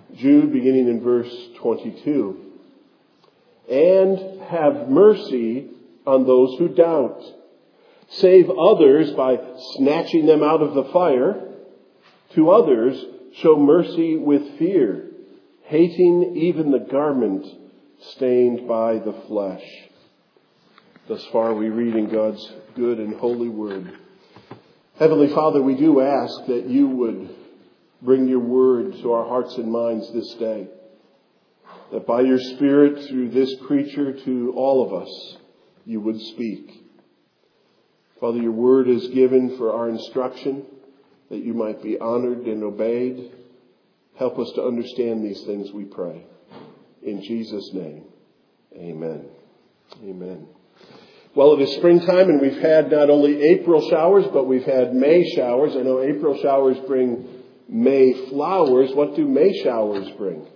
Jude, beginning in verse 22. And have mercy on those who doubt. Save others by snatching them out of the fire. To others, show mercy with fear, hating even the garment stained by the flesh. Thus far we read in God's good and holy word. Heavenly Father, we do ask that you would bring your word to our hearts and minds this day. That by your Spirit, through this preacher, to all of us, you would speak. Father, your word is given for our instruction, that you might be honored and obeyed. Help us to understand these things, we pray. In Jesus' name, amen. Amen. Well, it is springtime, and we've had not only April showers, but we've had May showers. I know April showers bring May flowers. What do May showers bring?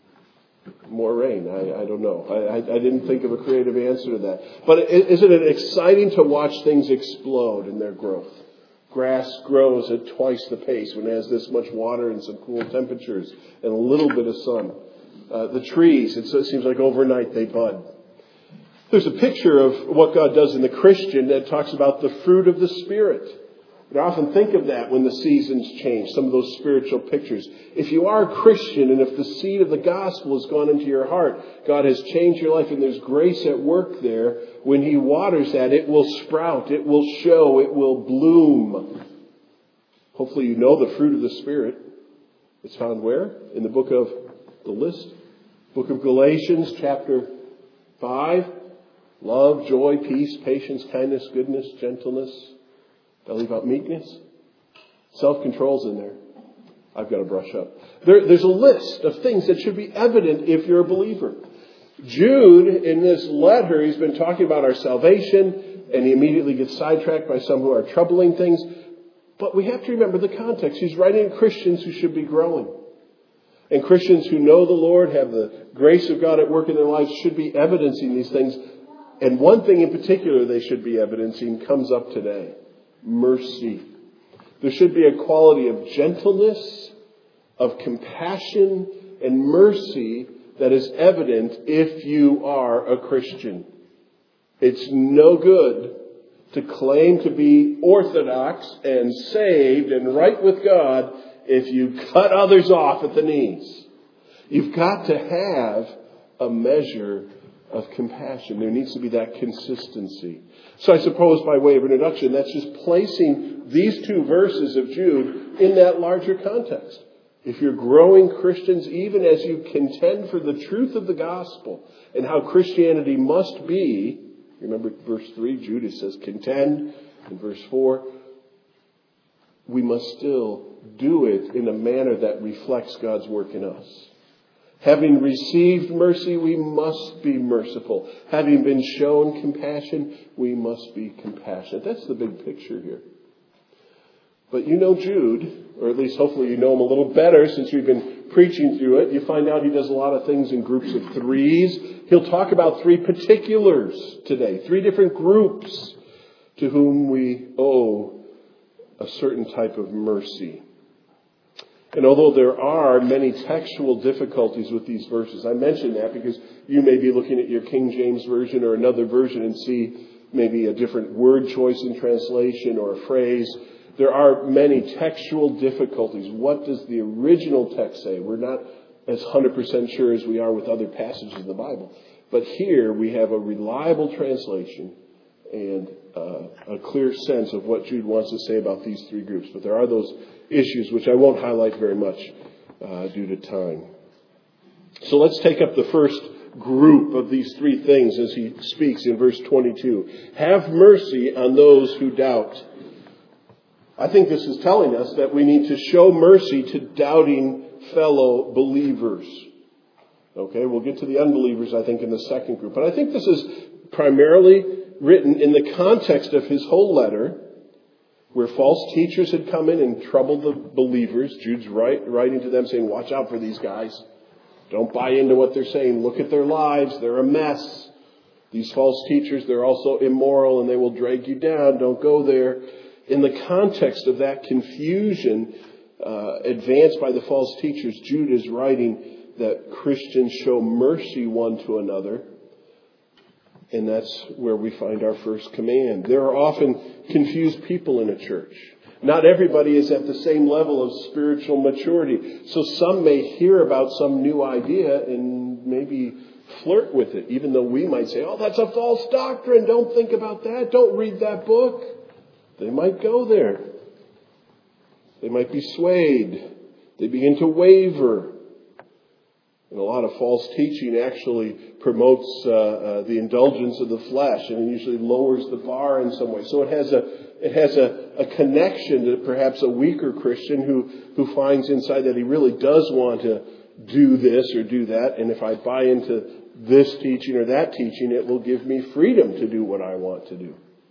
More rain. I don't know. I didn't think of a creative answer to that. But isn't it exciting to watch things explode in their growth? Grass grows at twice the pace when it has this much water and some cool temperatures and a little bit of sun. The trees, it seems like overnight they bud. There's a picture of what God does in the Christian that talks about the fruit of the Spirit. And I often think of that when the seasons change, some of those spiritual pictures. If you are a Christian and if the seed of the gospel has gone into your heart, God has changed your life and there's grace at work there, when He waters that, it will sprout, it will show, it will bloom. Hopefully you know the fruit of the Spirit. It's found where? In the book of the list. Book of Galatians, chapter 5. Love, joy, peace, patience, kindness, goodness, gentleness. Did I leave out meekness? Self-control's in there. I've got to brush up. There's a list of things that should be evident if you're a believer. Jude, in this letter, he's been talking about our salvation, and he immediately gets sidetracked by some who are troubling things. But we have to remember the context. He's writing to Christians who should be growing. And Christians who know the Lord, have the grace of God at work in their lives, should be evidencing these things. And one thing in particular they should be evidencing comes up today. Mercy. There should be a quality of gentleness, of compassion, and mercy that is evident if you are a Christian. It's no good to claim to be orthodox and saved and right with God if you cut others off at the knees. You've got to have a measure of compassion. There needs to be that consistency. So I suppose by way of introduction, that's just placing these two verses of Jude in that larger context. If you're growing Christians, even as you contend for the truth of the gospel and how Christianity must be, remember verse 3, Jude says contend. In verse 4, we must still do it in a manner that reflects God's work in us. Having received mercy, we must be merciful. Having been shown compassion, we must be compassionate. That's the big picture here. But you know Jude, or at least hopefully you know him a little better since we've been preaching through it. You find out he does a lot of things in groups of threes. He'll talk about three particulars today, three different groups to whom we owe a certain type of mercy. And although there are many textual difficulties with these verses, I mention that because you may be looking at your King James Version or another version and see maybe a different word choice in translation or a phrase. There are many textual difficulties. What does the original text say? We're not as 100% sure as we are with other passages in the Bible. But here we have a reliable translation and a clear sense of what Jude wants to say about these three groups. But there are those issues which I won't highlight very much due to time. So let's take up the first group of these three things as he speaks in verse 22. Have mercy on those who doubt. I think this is telling us that we need to show mercy to doubting fellow believers. Okay, we'll get to the unbelievers, I think, in the second group. But I think this is primarily written in the context of his whole letter, where false teachers had come in and troubled the believers. Jude's writing to them saying, watch out for these guys. Don't buy into what they're saying. Look at their lives. They're a mess. These false teachers, they're also immoral and they will drag you down. Don't go there. In the context of that confusion, advanced by the false teachers, Jude is writing that Christians show mercy one to another. And that's where we find our first command. There are often confused people in a church. Not everybody is at the same level of spiritual maturity. So some may hear about some new idea and maybe flirt with it, even though we might say, oh, that's a false doctrine. Don't think about that. Don't read that book. They might go there. They might be swayed. They begin to waver. And a lot of false teaching actually promotes the indulgence of the flesh, and it usually lowers the bar in some way. So it has a connection to perhaps a weaker Christian who finds inside that he really does want to do this or do that, and if I buy into this teaching or that teaching, it will give me freedom to do what I want to do.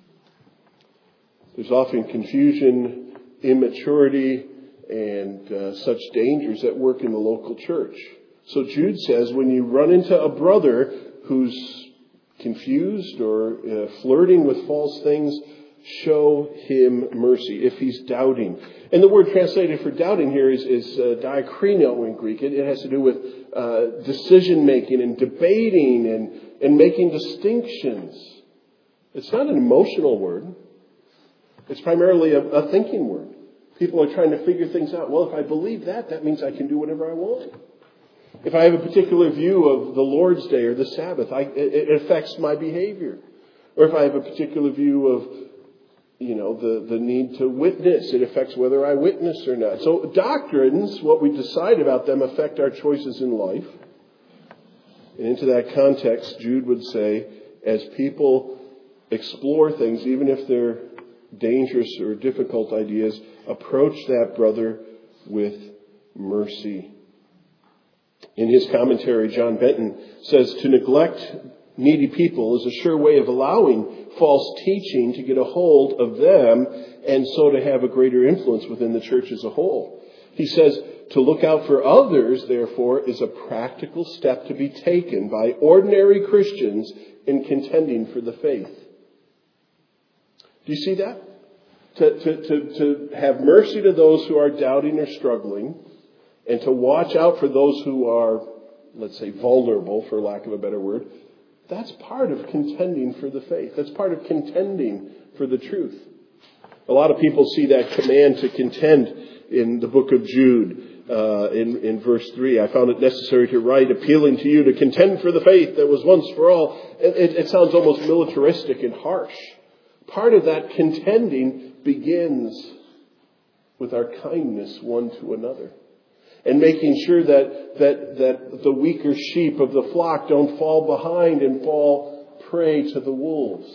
There's often confusion, immaturity, and such dangers at work in the local church. So Jude says, when you run into a brother who's confused or flirting with false things, show him mercy if he's doubting. And the word translated for doubting here is diakrino in Greek. It has to do with decision-making and debating and making distinctions. It's not an emotional word. It's primarily a thinking word. People are trying to figure things out. Well, if I believe that, that means I can do whatever I want. If I have a particular view of the Lord's Day or the Sabbath, it affects my behavior. Or if I have a particular view of, the need to witness, it affects whether I witness or not. So doctrines, what we decide about them, affect our choices in life. And into that context, Jude would say, as people explore things, even if they're dangerous or difficult ideas, approach that brother with mercy. In his commentary, John Benton says, to neglect needy people is a sure way of allowing false teaching to get a hold of them and so to have a greater influence within the church as a whole. He says, to look out for others, therefore, is a practical step to be taken by ordinary Christians in contending for the faith. Do you see that? To have mercy to those who are doubting or struggling, and to watch out for those who are, let's say, vulnerable, for lack of a better word, that's part of contending for the faith. That's part of contending for the truth. A lot of people see that command to contend in the book of Jude, in verse 3. I found it necessary to write, appealing to you to contend for the faith that was once for all. It sounds almost militaristic and harsh. Part of that contending begins with our kindness one to another. And making sure that the weaker sheep of the flock don't fall behind and fall prey to the wolves.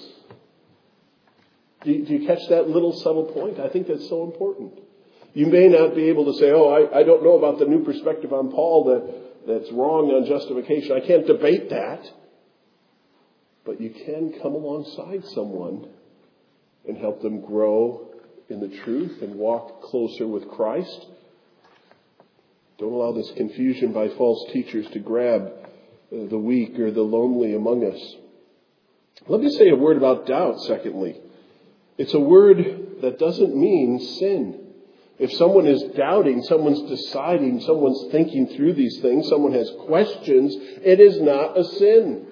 Do you catch that little subtle point? I think that's so important. You may not be able to say, I don't know about the new perspective on Paul that's wrong on justification. I can't debate that. But you can come alongside someone and help them grow in the truth and walk closer with Christ. Don't allow this confusion by false teachers to grab the weak or the lonely among us. Let me say a word about doubt, secondly. It's a word that doesn't mean sin. If someone is doubting, someone's deciding, someone's thinking through these things, someone has questions, it is not a sin.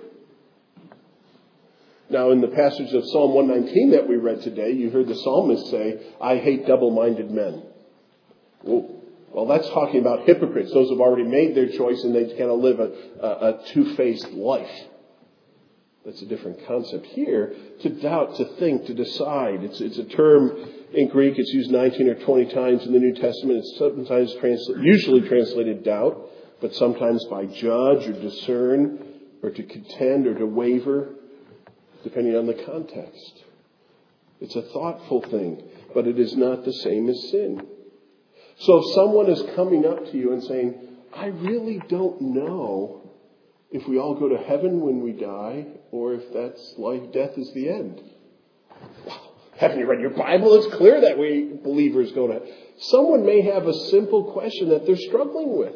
Now, in the passage of Psalm 119 that we read today, you heard the psalmist say, I hate double-minded men. Well, that's talking about hypocrites, those who have already made their choice and they kind of live a two-faced life. That's a different concept here. To doubt, to think, to decide. It's a term in Greek. It's used 19 or 20 times in the New Testament. It's sometimes usually translated doubt, but sometimes by judge or discern or to contend or to waver, depending on the context. It's a thoughtful thing, but it is not the same as sin. So if someone is coming up to you and saying, I really don't know if we all go to heaven when we die or if that's life, death is the end. Well, haven't you read your Bible? It's clear that we believers go to heaven. Someone may have a simple question that they're struggling with.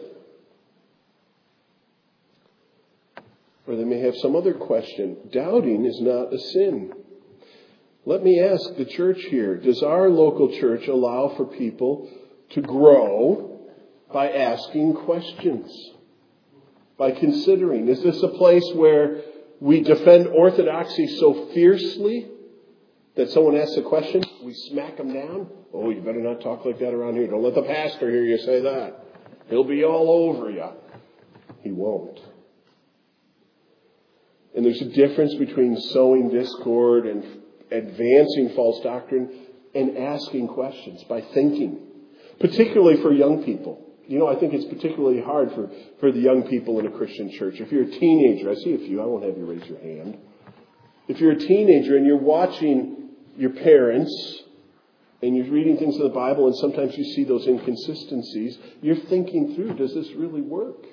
Or they may have some other question. Doubting is not a sin. Let me ask the church here, does our local church allow for people to grow by asking questions, by considering. Is this a place where we defend orthodoxy so fiercely that someone asks a question, we smack them down? Oh, you better not talk like that around here. Don't let the pastor hear you say that. He'll be all over you. He won't. And there's a difference between sowing discord and advancing false doctrine and asking questions by thinking, particularly for young people. I think it's particularly hard for the young people in a Christian church. If you're a teenager, I see a few, I won't have you raise your hand. If you're a teenager and you're watching your parents and you're reading things in the Bible and sometimes you see those inconsistencies, you're thinking through, does this really work?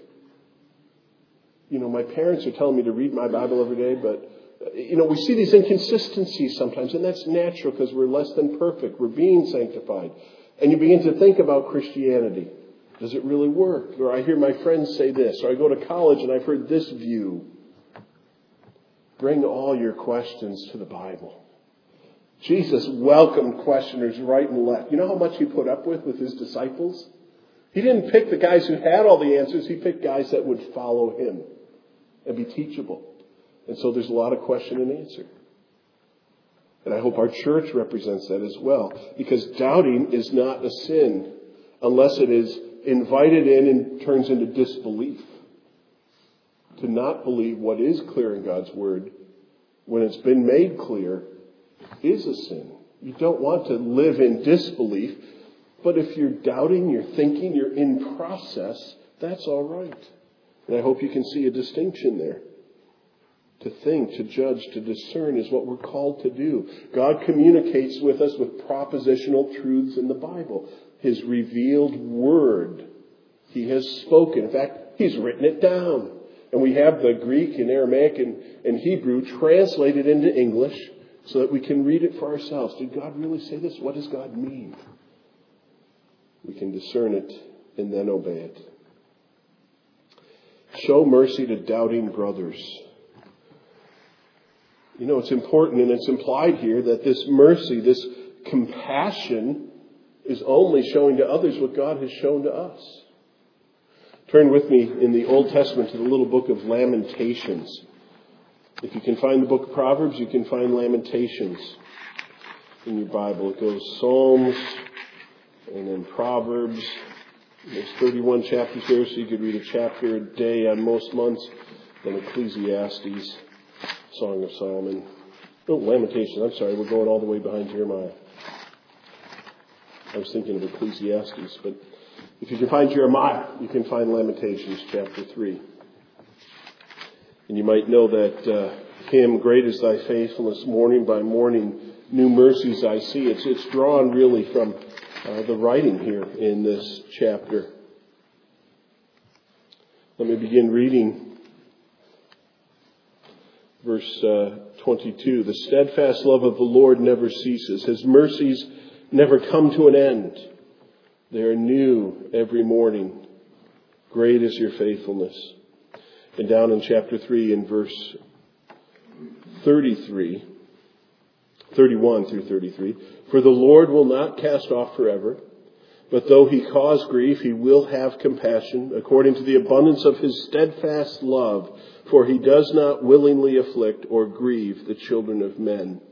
My parents are telling me to read my Bible every day, but, we see these inconsistencies sometimes, and that's natural because we're less than perfect. We're being sanctified. And you begin to think about Christianity. Does it really work? Or I hear my friends say this, or I go to college and I've heard this view. Bring all your questions to the Bible. Jesus welcomed questioners right and left. You know how much he put up with his disciples? He didn't pick the guys who had all the answers. He picked guys that would follow him and be teachable. And so there's a lot of question and answer. And I hope our church represents that as well. Because doubting is not a sin unless it is invited in and turns into disbelief. To not believe what is clear in God's Word when it's been made clear is a sin. You don't want to live in disbelief. But if you're doubting, you're thinking, you're in process, that's all right. And I hope you can see a distinction there. To think, to judge, to discern is what we're called to do. God communicates with us with propositional truths in the Bible. His revealed word. He has spoken. In fact, He's written it down. And we have the Greek and Aramaic and Hebrew translated into English so that we can read it for ourselves. Did God really say this? What does God mean? We can discern it and then obey it. Show mercy to doubting brothers. It's important and it's implied here that this mercy, this compassion is only showing to others what God has shown to us. Turn with me in the Old Testament to the little book of Lamentations. If you can find the book of Proverbs, you can find Lamentations in your Bible. It goes Psalms and then Proverbs. There's 31 chapters there, so you could read a chapter a day on most months. Then Ecclesiastes, Song of Solomon. Lamentations, I'm sorry, we're going all the way behind Jeremiah. I was thinking of Ecclesiastes, but if you can find Jeremiah, you can find Lamentations chapter 3. And you might know that hymn, Great is Thy Faithfulness, morning by morning, new mercies I see. It's drawn really from the writing here in this chapter. Let me begin reading verse 22. The steadfast love of the Lord never ceases. His mercies never come to an end. They are new every morning. Great is your faithfulness. And down in chapter 3 in verse 31 through 33. For the Lord will not cast off forever, but though he cause grief, he will have compassion according to the abundance of his steadfast love, for he does not willingly afflict or grieve the children of men.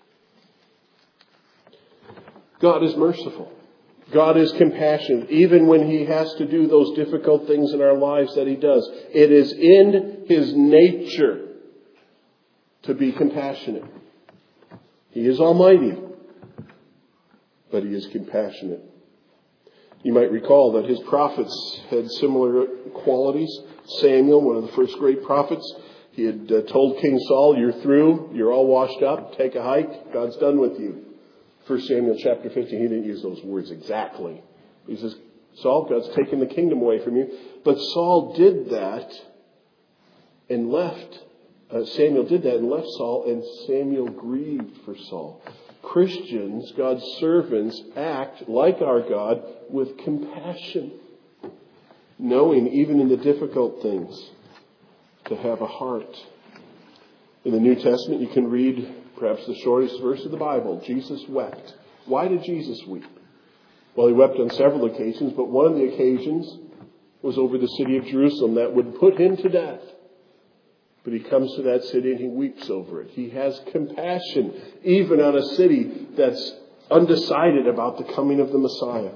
God is merciful. God is compassionate, even when he has to do those difficult things in our lives that he does. It is in his nature to be compassionate. He is almighty, but he is compassionate. You might recall that his prophets had similar qualities. Samuel, one of the first great prophets, he had told King Saul, you're through, you're all washed up, take a hike, God's done with you. 1 Samuel chapter 15, he didn't use those words exactly. He says, Saul, God's taken the kingdom away from you. But Saul did that and left. Samuel did that and left Saul, and Samuel grieved for Saul. Christians, God's servants, act like our God with compassion, knowing even in the difficult things to have a heart. In the New Testament, you can read perhaps the shortest verse of the Bible. Jesus wept. Why did Jesus weep? Well, he wept on several occasions, but one of the occasions was over the city of Jerusalem that would put him to death. But he comes to that city and he weeps over it. He has compassion even on a city that's undecided about the coming of the Messiah.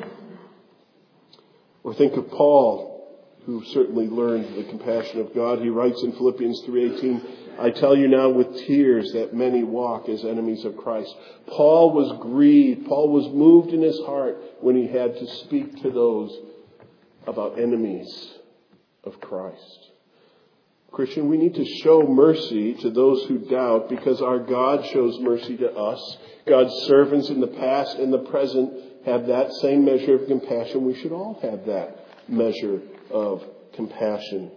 Or think of Paul, who certainly learned the compassion of God. He writes in Philippians 3:18, I tell you now with tears that many walk as enemies of Christ. Paul was grieved. Paul was moved in his heart when he had to speak to those about enemies of Christ. Christian, we need to show mercy to those who doubt because our God shows mercy to us. God's servants in the past and the present have that same measure of compassion. We should all have that measure of compassion.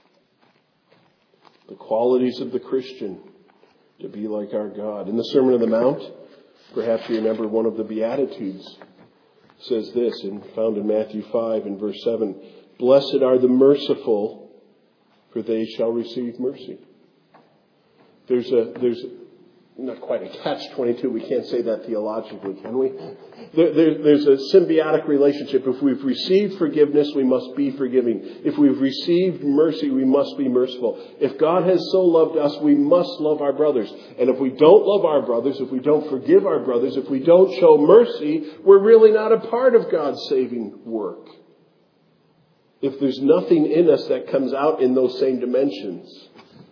The qualities of the Christian, to be like our God. In the Sermon on the Mount, perhaps you remember one of the Beatitudes says this, and found in Matthew 5 and verse 7, Blessed are the merciful, for they shall receive mercy. There's not quite a catch-22. We can't say that theologically, can we? There's a symbiotic relationship. If we've received forgiveness, we must be forgiving. If we've received mercy, we must be merciful. If God has so loved us, we must love our brothers. And if we don't love our brothers, if we don't forgive our brothers, if we don't show mercy, we're really not a part of God's saving work. If there's nothing in us that comes out in those same dimensions,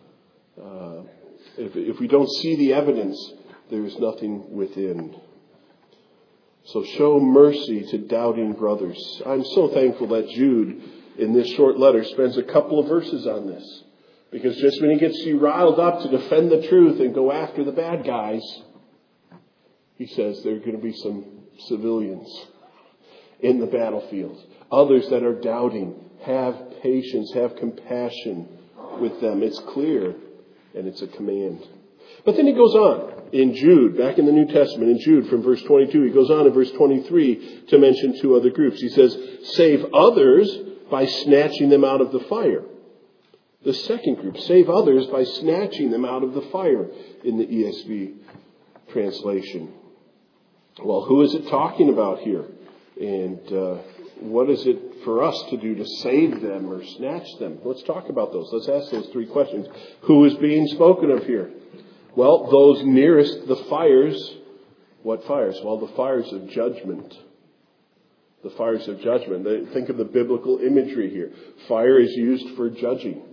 if we don't see the evidence, there is nothing within. So show mercy to doubting brothers. I'm so thankful that Jude, in this short letter, spends a couple of verses on this. Because just when he gets you riled up to defend the truth and go after the bad guys, he says there are going to be some civilians in the battlefield. Others that are doubting. Have patience, have compassion with them. It's clear and it's a command. But then he goes on in Jude, back in the New Testament, in Jude from verse 22, he goes on in verse 23 to mention two other groups. He says, save others by snatching them out of the fire. The second group, save others by snatching them out of the fire in the ESV translation. Well, who is it talking about here? And what is it for us to do to save them or snatch them? Let's talk about those. Let's ask those three questions. Who is being spoken of here? Well, those nearest the fires. What fires? Well, the fires of judgment. The fires of judgment. Think of the biblical imagery here. Fire is used for judging.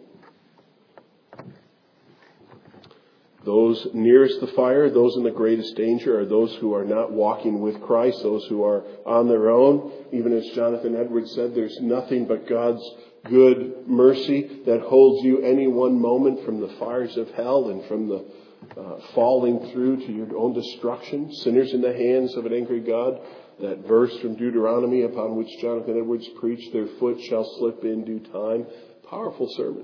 Those nearest the fire, those in the greatest danger, are those who are not walking with Christ, those who are on their own. Even as Jonathan Edwards said, there's nothing but God's good mercy that holds you any one moment from the fires of hell and from the falling through to your own destruction. Sinners in the hands of an angry God. That verse from Deuteronomy upon which Jonathan Edwards preached, their foot shall slip in due time. Powerful sermon.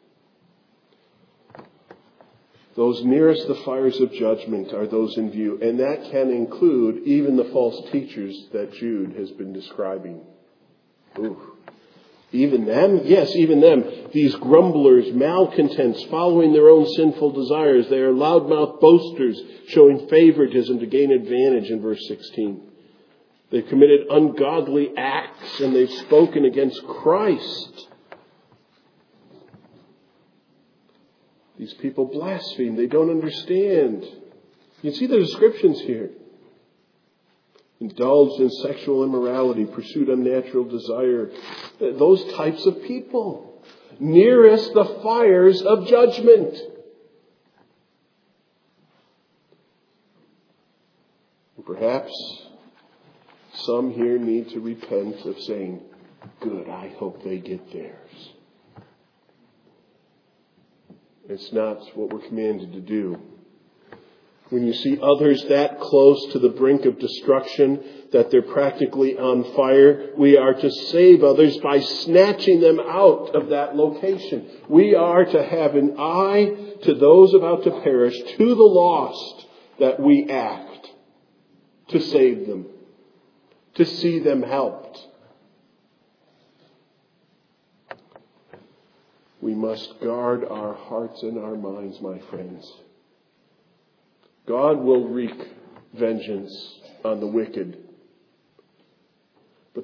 Those nearest the fires of judgment are those in view. And that can include even the false teachers that Jude has been describing. Ooh. Even them? Yes, even them. These grumblers, malcontents, following their own sinful desires. They are loudmouth boasters, showing favoritism to gain advantage in verse 16. They've committed ungodly acts and they've spoken against Christ. These people blaspheme. They don't understand. You can see the descriptions here. Indulged in sexual immorality, pursued unnatural desire. Those types of people. Nearest the fires of judgment. And perhaps some here need to repent of saying, good, I hope they get theirs. It's not what we're commanded to do. When you see others that close to the brink of destruction, that they're practically on fire, we are to save others by snatching them out of that location. We are to have an eye to those about to perish, to the lost, that we act to save them, to see them helped. We must guard our hearts and our minds, my friends. God will wreak vengeance on the wicked.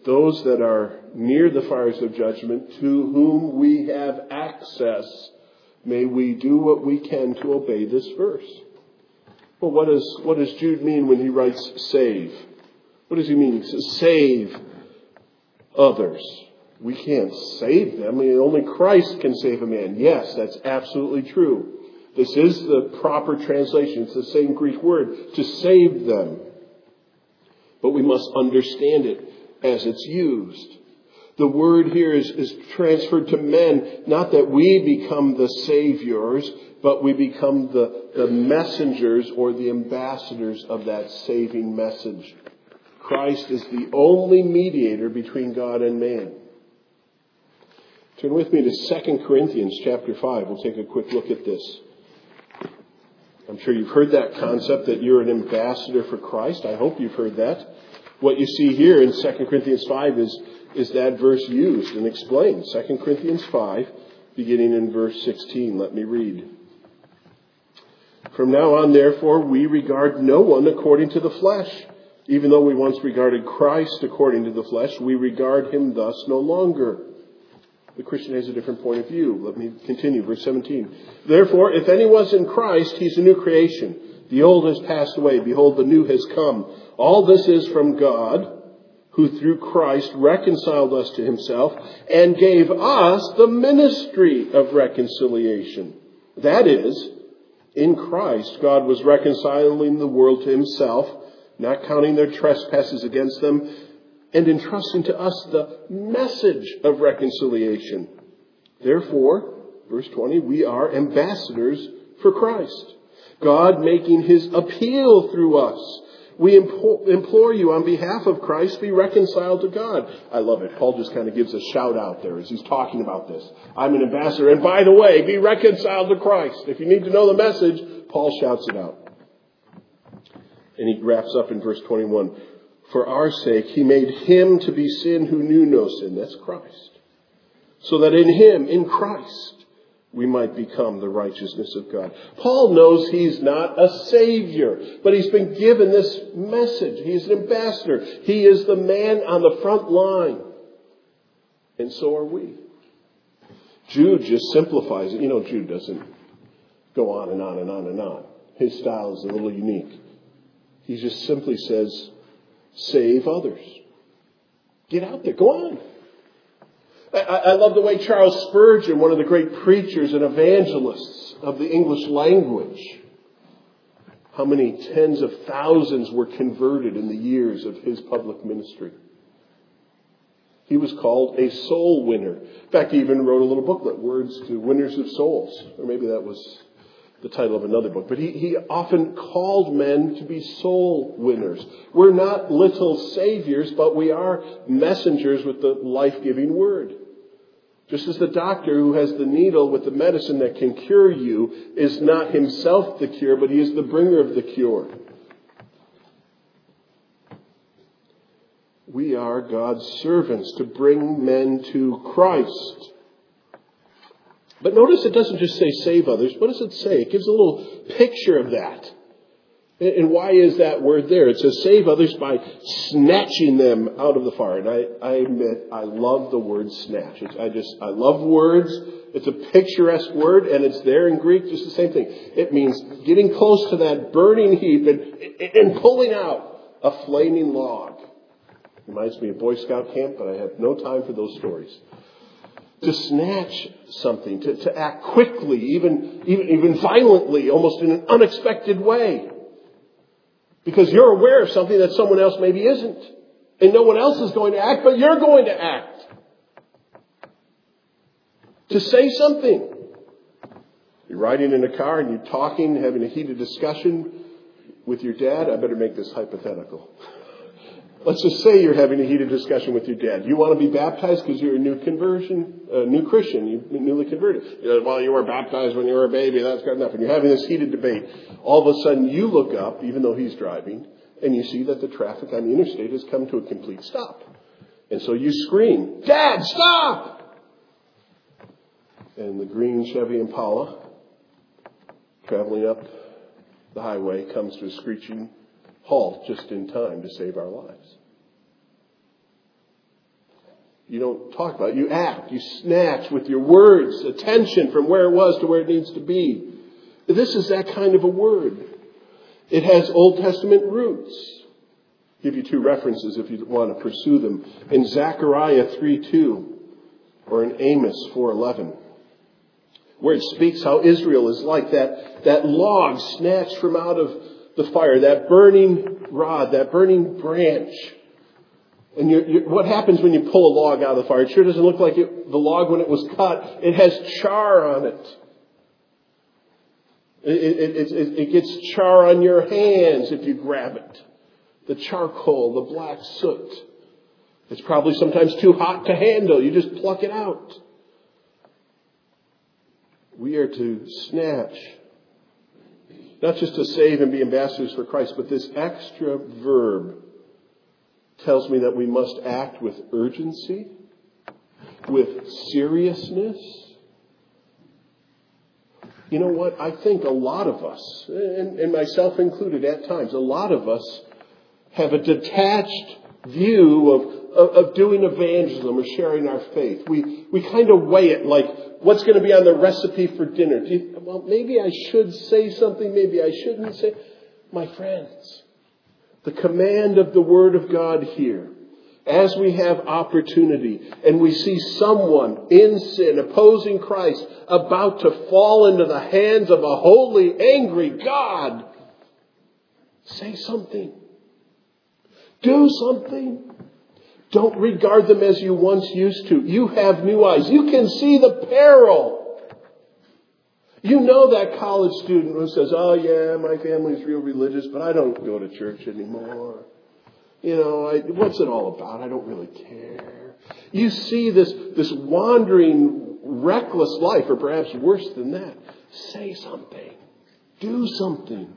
But those that are near the fires of judgment, to whom we have access, may we do what we can to obey this verse. Well, what does Jude mean when he writes save? What does he mean? He says save others. We can't save them. Only Christ can save a man. Yes, that's absolutely true. This is the proper translation. It's the same Greek word, to save them. But we must understand it as it's used. The word here is transferred to men, not that we become the saviors, but we become the messengers or the ambassadors of that saving message. Christ is the only mediator between God and man. Turn with me to 2 Corinthians chapter 5. We'll take a quick look at this. I'm sure you've heard that concept that you're an ambassador for Christ. I hope you've heard that. What you see here in 2 Corinthians 5 is that verse used and explained. 2 Corinthians 5, beginning in verse 16. Let me read. From now on, therefore, we regard no one according to the flesh. Even though we once regarded Christ according to the flesh, we regard him thus no longer. The Christian has a different point of view. Let me continue. Verse 17. Therefore, if anyone's in Christ, he's a new creation. The old has passed away. Behold, the new has come. All this is from God, who through Christ reconciled us to himself and gave us the ministry of reconciliation. That is, in Christ, God was reconciling the world to himself, not counting their trespasses against them, and entrusting to us the message of reconciliation. Therefore, verse 20, we are ambassadors for Christ, God making his appeal through us. We implore you on behalf of Christ, be reconciled to God. I love it. Paul just kind of gives a shout out there as he's talking about this. I'm an ambassador. And by the way, be reconciled to Christ. If you need to know the message, Paul shouts it out. And he wraps up in verse 21. For our sake, he made him to be sin who knew no sin. That's Christ. So that in him, in Christ, we might become the righteousness of God. Paul knows he's not a savior, but he's been given this message. He's an ambassador. He is the man on the front line. And so are we. Jude just simplifies it. You know, Jude doesn't go on and on and on and on. His style is a little unique. He just simply says, save others. Get out there. Go on. I love the way Charles Spurgeon, one of the great preachers and evangelists of the English language, how many tens of thousands were converted in the years of his public ministry. He was called a soul winner. In fact, he even wrote a little booklet, Words to Winners of Souls. Or maybe that was the title of another book. But he often called men to be soul winners. We're not little saviors, but we are messengers with the life-giving word. Just as the doctor who has the needle with the medicine that can cure you is not himself the cure, but he is the bringer of the cure. We are God's servants to bring men to Christ. But notice it doesn't just say save others. What does it say? It gives a little picture of that. And why is that word there? It says save others by snatching them out of the fire. And I admit, I love the word snatch. I love words. It's a picturesque word, and it's there in Greek, just the same thing. It means getting close to that burning heap and pulling out a flaming log. Reminds me of Boy Scout camp, but I have no time for those stories. To snatch something, to act quickly, even violently, almost in an unexpected way. Because you're aware of something that someone else maybe isn't. And no one else is going to act, but you're going to act. To say something. You're riding in a car and you're talking, having a heated discussion with your dad. I better make this hypothetical. Let's just say you're having a heated discussion with your dad. You want to be baptized because you're a new Christian, you're newly converted. Well, you were baptized when you were a baby, that's good enough. And you're having this heated debate. All of a sudden you look up, even though he's driving, and you see that the traffic on the interstate has come to a complete stop. And so you scream, Dad, stop! And the green Chevy Impala, traveling up the highway, comes to a screeching halt just in time to save our lives. You don't talk about it. You act. You snatch with your words attention from where it was to where it needs to be. This is that kind of a word. It has Old Testament roots. I'll give you two references if you want to pursue them. In Zechariah 3:2 or in Amos 4:11, where it speaks how Israel is like that log snatched from out of the fire, that burning rod, that burning branch. And what happens when you pull a log out of the fire? It sure doesn't look like the log when it was cut. It has char on it. It gets char on your hands if you grab it. The charcoal, the black soot. It's probably sometimes too hot to handle. You just pluck it out. We are to snatch, not just to save and be ambassadors for Christ, but this extra verb tells me that we must act with urgency, with seriousness. You know what? I think a lot of us, and myself included at times, a lot of us have a detached view of doing evangelism or sharing our faith. We kind of weigh it like, what's going to be on the recipe for dinner? Well, maybe I should say something, maybe I shouldn't say. My friends, the command of the Word of God here, as we have opportunity and we see someone in sin opposing Christ about to fall into the hands of a holy, angry God, say something. Do something. Don't regard them as you once used to. You have new eyes. You can see the peril. You know that college student who says, oh yeah, my family's real religious, but I don't go to church anymore. You know, what's it all about? I don't really care. You see this wandering, reckless life, or perhaps worse than that. Say something. Do something.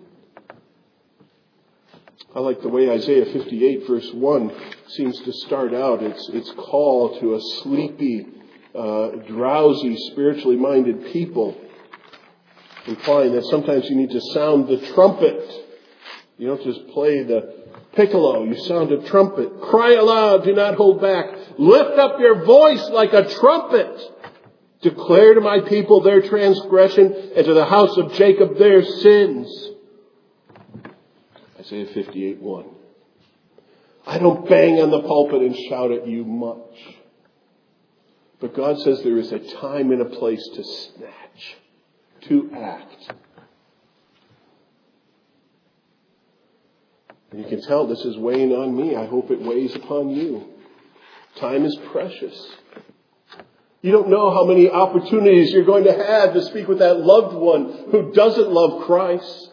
I like the way Isaiah 58 verse 1 seems to start out. Its call to a sleepy, drowsy, spiritually minded people, implying that sometimes you need to sound the trumpet. You don't just play the piccolo. You sound a trumpet. Cry aloud. Do not hold back. Lift up your voice like a trumpet. Declare to my people their transgression and to the house of Jacob their sins. Isaiah 58:1. I don't bang on the pulpit and shout at you much. But God says there is a time and a place to snatch, to act. And you can tell this is weighing on me. I hope it weighs upon you. Time is precious. You don't know how many opportunities you're going to have to speak with that loved one who doesn't love Christ.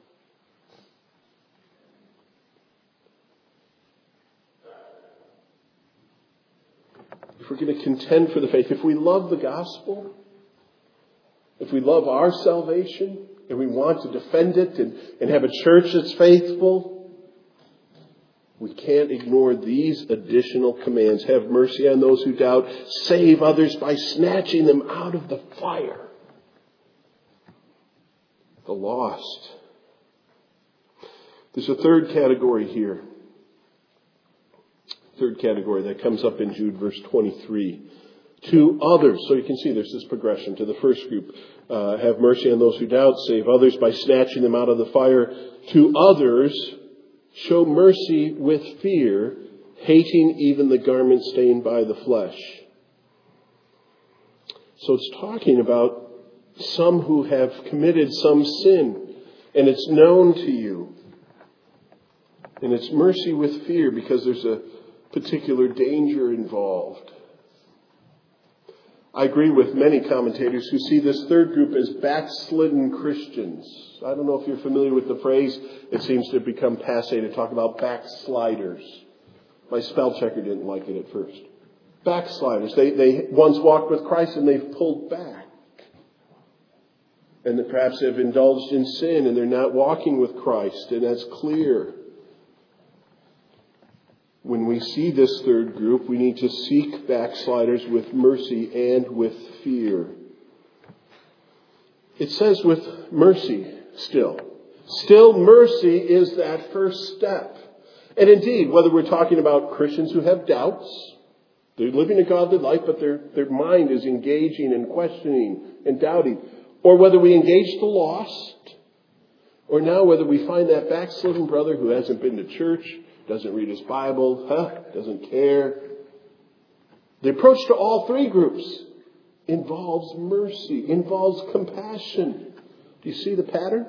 If we're going to contend for the faith, if we love the gospel, if we love our salvation, and we want to defend it and have a church that's faithful, we can't ignore these additional commands. Have mercy on those who doubt. Save others by snatching them out of the fire. The lost. There's a third category here. Third category that comes up in Jude verse 23. To others. So you can see there's this progression. To the first group, have mercy on those who doubt. Save others by snatching them out of the fire. To others, show mercy with fear, hating even the garment stained by the flesh. So it's talking about some who have committed some sin, and it's known to you. And it's mercy with fear because there's a particular danger involved. I agree with many commentators who see this third group as backslidden Christians. I don't know if you're familiar with the phrase. It seems to have become passé to talk about backsliders. My spell checker didn't like it at first. Backsliders. They once walked with Christ and they've pulled back. And perhaps they've indulged in sin and they're not walking with Christ. And that's clear. When we see this third group, we need to seek backsliders with mercy and with fear. It says with mercy still. Still, mercy is that first step. And indeed, whether we're talking about Christians who have doubts, They're living a godly life, but their mind is engaging and questioning and doubting. Or whether we engage the lost, or now whether we find that backslidden brother who hasn't been to church, doesn't read his Bible, doesn't care. The approach to all three groups involves mercy, involves compassion. Do you see the pattern?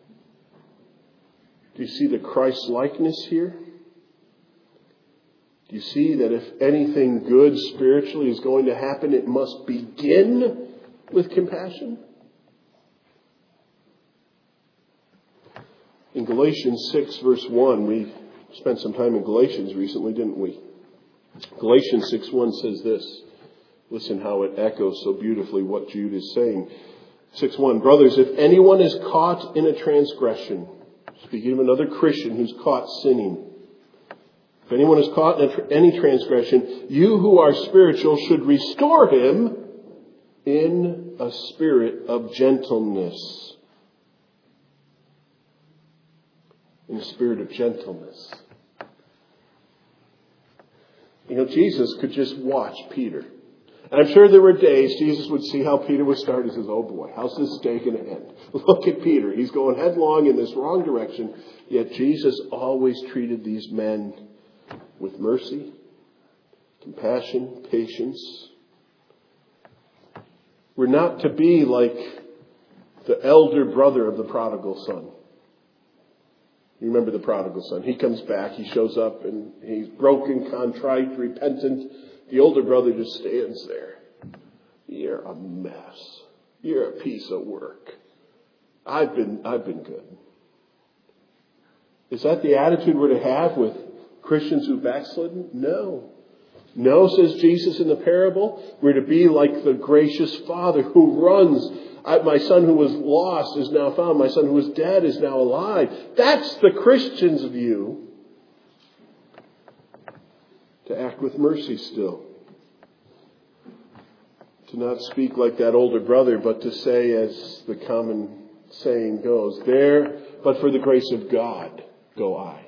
Do you see the Christ-likeness here? Do you see that if anything good spiritually is going to happen, it must begin with compassion? In Galatians 6, verse 1, we spent some time in Galatians recently, didn't we? Galatians 6:1 says this. Listen how it echoes so beautifully what Jude is saying. 6:1, brothers, if anyone is caught in a transgression, speaking of another Christian who's caught sinning, if anyone is caught in any transgression, you who are spiritual should restore him in a spirit of gentleness. In a spirit of gentleness. You know, Jesus could just watch Peter. And I'm sure there were days Jesus would see how Peter was starting and says, oh boy, how's this day going to end? Look at Peter. He's going headlong in this wrong direction. Yet Jesus always treated these men with mercy, compassion, patience. We're not to be like the elder brother of the prodigal son. You remember the prodigal son. He comes back, he shows up, and he's broken, contrite, repentant. The older brother just stands there. You're a mess. You're a piece of work. I've been good. Is that the attitude we're to have with Christians who've backslidden? No. No, says Jesus in the parable. We're to be like the gracious Father who runs. My son who was lost is now found. My son who was dead is now alive. That's the Christian's view. To act with mercy still. To not speak like that older brother, but to say, as the common saying goes, there, but for the grace of God, go I.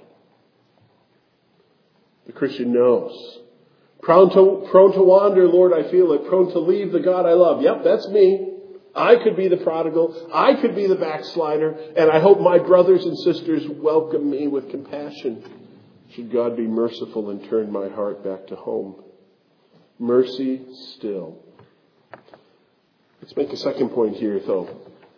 The Christian knows. Prone to wander, Lord, I feel it. Prone to leave the God I love. Yep, that's me. I could be the prodigal. I could be the backslider. And I hope my brothers and sisters welcome me with compassion. Should God be merciful and turn my heart back to home. Mercy still. Let's make a second point here, though.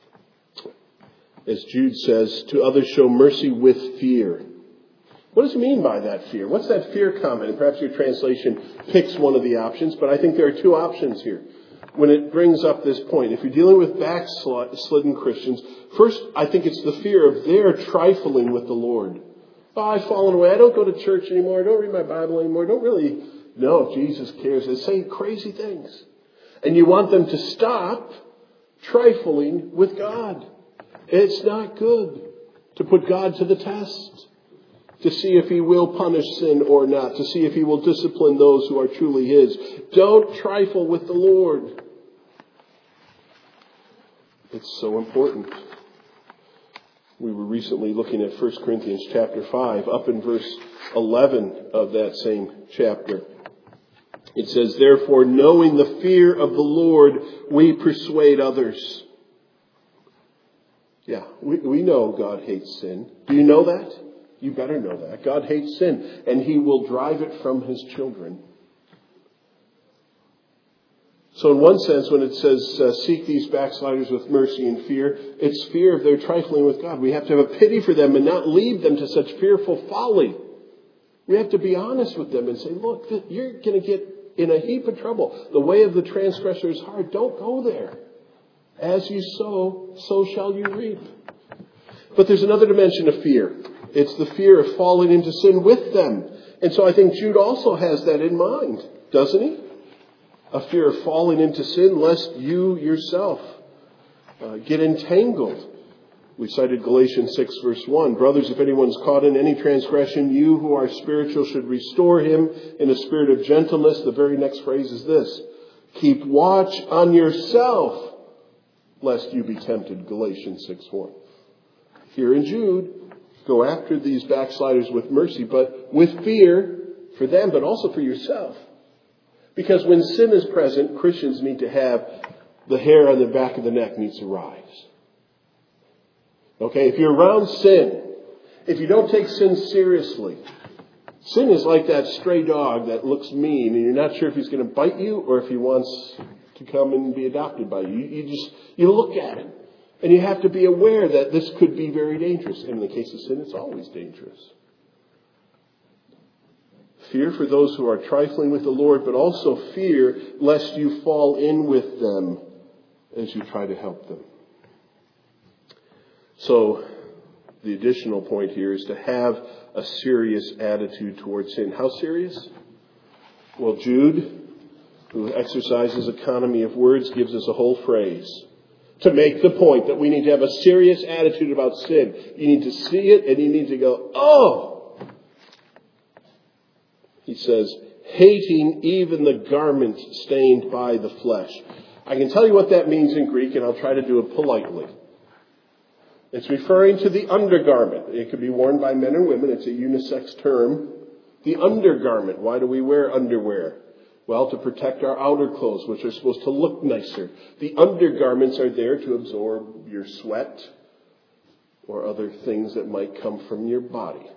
As Jude says, to others show mercy with fear. What does he mean by that fear? What's that fear comment? And perhaps your translation picks one of the options, but I think there are two options here. When it brings up this point, if you're dealing with backslidden Christians, first, I think it's the fear of their trifling with the Lord. Oh, I've fallen away. I don't go to church anymore. I don't read my Bible anymore. I don't really know if Jesus cares. They say crazy things. And you want them to stop trifling with God. It's not good to put God to the test. To see if he will punish sin or not. To see if he will discipline those who are truly his. Don't trifle with the Lord. It's so important. We were recently looking at 1 Corinthians chapter 5, up in verse 11 of that same chapter. It says, therefore, knowing the fear of the Lord, we persuade others. Yeah, we know God hates sin. Do you know that? You better know that. God hates sin, and he will drive it from his children. So in one sense, when it says, seek these backsliders with mercy and fear, it's fear of their trifling with God. We have to have a pity for them and not lead them to such fearful folly. We have to be honest with them and say, look, you're going to get in a heap of trouble. The way of the transgressor is hard. Don't go there. As you sow, so shall you reap. But there's another dimension of fear. It's the fear of falling into sin with them. And so I think Jude also has that in mind, doesn't he? A fear of falling into sin lest you yourself get entangled. We cited Galatians 6 verse 1. Brothers, if anyone's caught in any transgression, you who are spiritual should restore him in a spirit of gentleness. The very next phrase is this. Keep watch on yourself lest you be tempted. Galatians 6:1. Here in Jude, go after these backsliders with mercy, but with fear for them, but also for yourself. Because when sin is present, Christians need to have the hair on the back of the neck needs to rise. Okay, if you're around sin, if you don't take sin seriously, sin is like that stray dog that looks mean and you're not sure if he's going to bite you or if he wants to come and be adopted by you. You look at him and you have to be aware that this could be very dangerous. And in the case of sin, it's always dangerous. Fear for those who are trifling with the Lord, but also fear lest you fall in with them as you try to help them. So, the additional point here is to have a serious attitude towards sin. How serious? Well, Jude, who exercises economy of words, gives us a whole phrase to make the point that we need to have a serious attitude about sin. You need to see it and you need to go, oh! He says, hating even the garment stained by the flesh. I can tell you what that means in Greek, and I'll try to do it politely. It's referring to the undergarment. It could be worn by men and women. It's a unisex term. The undergarment. Why do we wear underwear? Well, to protect our outer clothes, which are supposed to look nicer. The undergarments are there to absorb your sweat or other things that might come from your body.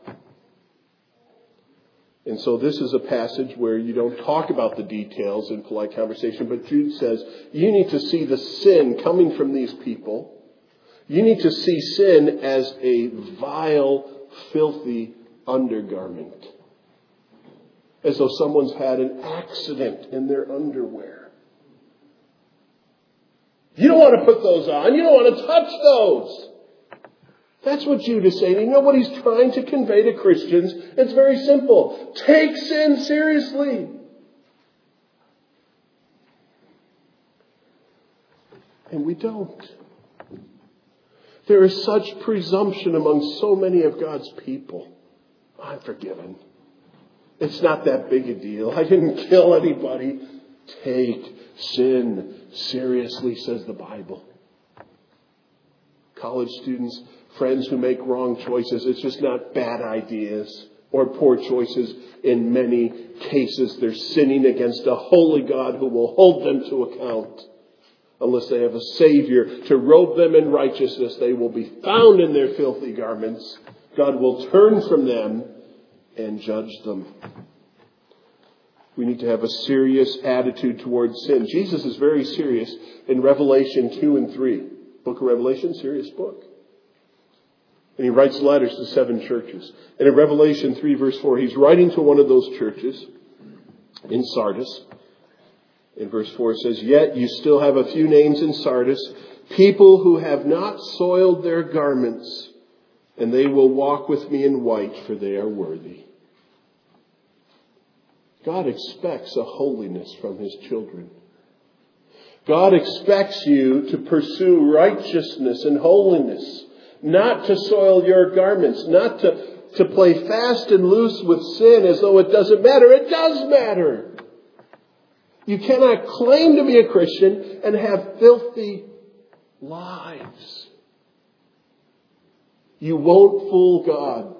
And so this is a passage where you don't talk about the details in polite conversation, but Jude says you need to see the sin coming from these people. You need to see sin as a vile, filthy undergarment. As though someone's had an accident in their underwear. You don't want to put those on. You don't want to touch those. That's what Jude is saying. You know what he's trying to convey to Christians? It's very simple. Take sin seriously. And we don't. There is such presumption among so many of God's people. I'm forgiven. It's not that big a deal. I didn't kill anybody. Take sin seriously, says the Bible. College students, friends who make wrong choices, it's just not bad ideas or poor choices. In many cases, they're sinning against a holy God who will hold them to account. Unless they have a Savior to robe them in righteousness, they will be found in their filthy garments. God will turn from them and judge them. We need to have a serious attitude towards sin. Jesus is very serious in Revelation 2 and 3. Book of Revelation, serious book. And he writes letters to 7 churches. And in Revelation 3 verse 4, he's writing to one of those churches in Sardis. In verse 4 it says, yet you still have a few names in Sardis, people who have not soiled their garments, and they will walk with me in white, for they are worthy. God expects a holiness from his children. God expects you to pursue righteousness and holiness, not to soil your garments, not to play fast and loose with sin as though it doesn't matter. It does matter. You cannot claim to be a Christian and have filthy lives. You won't fool God.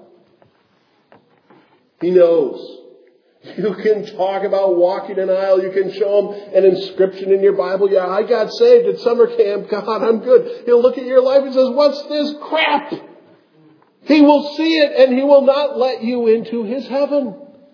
He knows. You can talk about walking an aisle. You can show him an inscription in your Bible. Yeah, I got saved at summer camp. God, I'm good. He'll look at your life and says, what's this crap? He will see it and he will not let you into his heaven.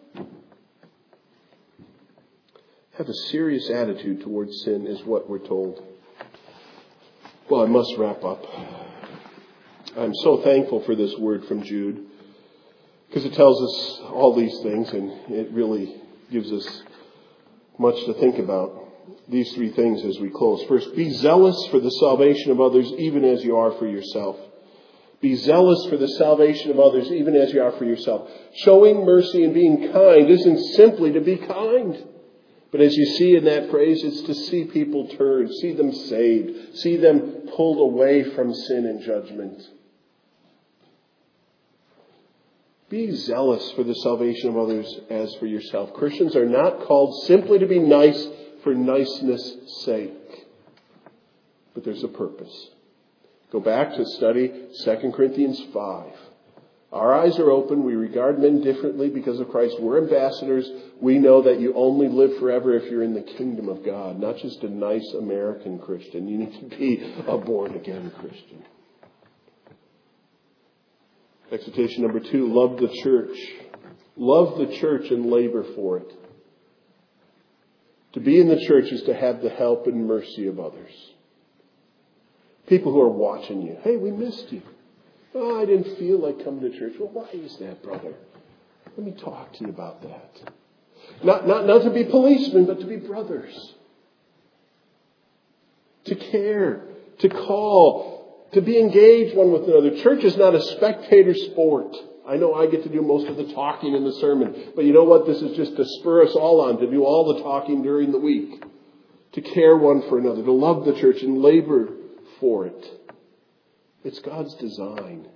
Have a serious attitude towards sin is what we're told. Well, I must wrap up. I'm so thankful for this word from Jude, because it tells us all these things and it really gives us much to think about. These 3 things as we close. First, be zealous for the salvation of others even as you are for yourself. Be zealous for the salvation of others even as you are for yourself. Showing mercy and being kind isn't simply to be kind. But as you see in that phrase, it's to see people turn, see them saved, see them pulled away from sin and judgment. Be zealous for the salvation of others as for yourself. Christians are not called simply to be nice for niceness' sake. But there's a purpose. Go back to study 2 Corinthians 5. Our eyes are open. We regard men differently because of Christ. We're ambassadors. We know that you only live forever if you're in the kingdom of God, not just a nice American Christian. You need to be a born-again Christian. Exhortation number 2, love the church. Love the church and labor for it. To be in the church is to have the help and mercy of others. People who are watching you. Hey, we missed you. Oh, I didn't feel like coming to church. Well, why is that, brother? Let me talk to you about that. Not to be policemen, but to be brothers. To care, to call, to be engaged one with another. Church is not a spectator sport. I know I get to do most of the talking in the sermon. But you know what? This is just to spur us all on, to do all the talking during the week. To care one for another, to love the church and labor for it. It's God's design.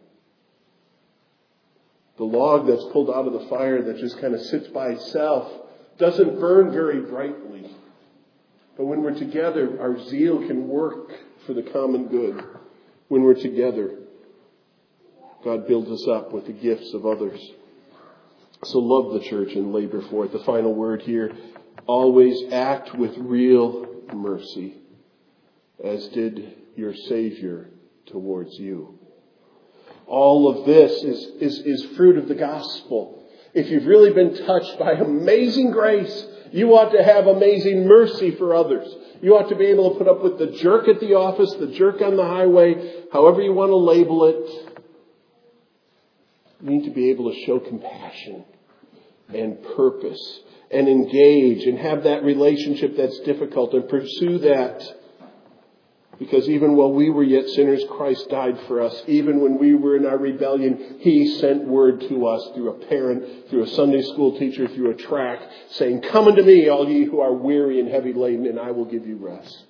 The log that's pulled out of the fire that just kind of sits by itself doesn't burn very brightly. But when we're together, our zeal can work for the common good. When we're together, God builds us up with the gifts of others. So love the church and labor for it. The final word here, always act with real mercy, as did your Savior towards you. All of this is fruit of the gospel. If you've really been touched by amazing grace, you ought to have amazing mercy for others. You ought to be able to put up with the jerk at the office, the jerk on the highway, however you want to label it. You need to be able to show compassion and purpose and engage and have that relationship that's difficult and pursue that. Because even while we were yet sinners, Christ died for us. Even when we were in our rebellion, He sent word to us through a parent, through a Sunday school teacher, through a tract, saying, "Come unto me, all ye who are weary and heavy laden, and I will give you rest."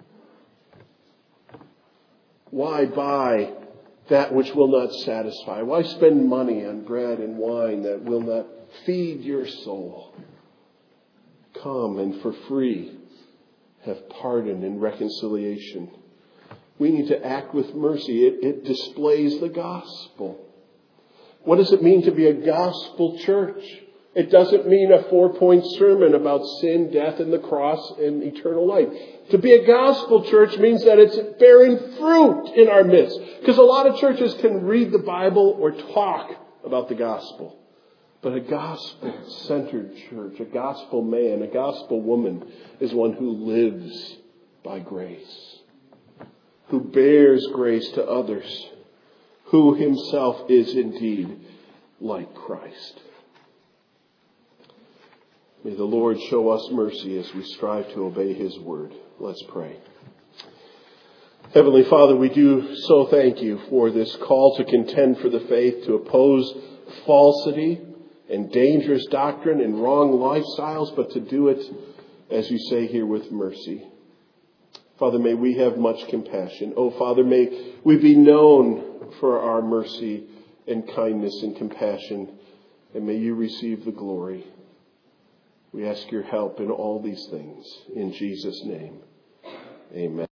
Why buy that which will not satisfy? Why spend money on bread and wine that will not feed your soul? Come and for free have pardon and reconciliation. We need to act with mercy. It displays the gospel. What does it mean to be a gospel church? It doesn't mean a 4-point sermon about sin, death, and the cross and eternal life. To be a gospel church means that it's bearing fruit in our midst. Because a lot of churches can read the Bible or talk about the gospel. But a gospel-centered church, a gospel man, a gospel woman is one who lives by grace, who bears grace to others, who himself is indeed like Christ. May the Lord show us mercy as we strive to obey His word. Let's pray. Heavenly Father, we do so thank you for this call to contend for the faith, to oppose falsity and dangerous doctrine and wrong lifestyles, but to do it, as you say here, with mercy. Father, may we have much compassion. Oh, Father, may we be known for our mercy and kindness and compassion, and may you receive the glory. We ask your help in all these things. In Jesus' name, amen.